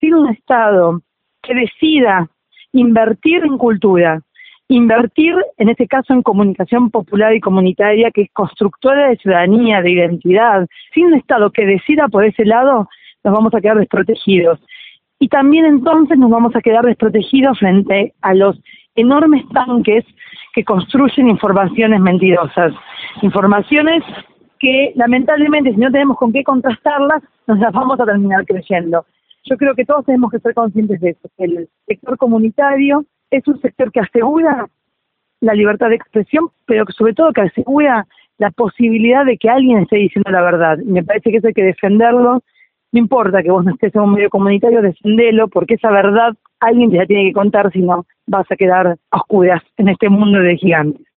sin un Estado que decida invertir en cultura, invertir en este caso en comunicación popular y comunitaria, que es constructora de ciudadanía, de identidad, sin un Estado que decida por ese lado, nos vamos a quedar desprotegidos. Y también entonces nos vamos a quedar desprotegidos frente a los enormes tanques que construyen informaciones mentirosas, informaciones que lamentablemente si no tenemos con qué contrastarlas, nos las vamos a terminar creyendo. Yo creo que todos tenemos que ser conscientes de eso. El sector comunitario es un sector que asegura la libertad de expresión, pero que sobre todo que asegura la posibilidad de que alguien esté diciendo la verdad. Me parece que eso hay que defenderlo. No importa que vos no estés en un medio comunitario, defendelo, porque esa verdad alguien te la tiene que contar, si no vas a quedar a oscuras en este mundo de gigantes.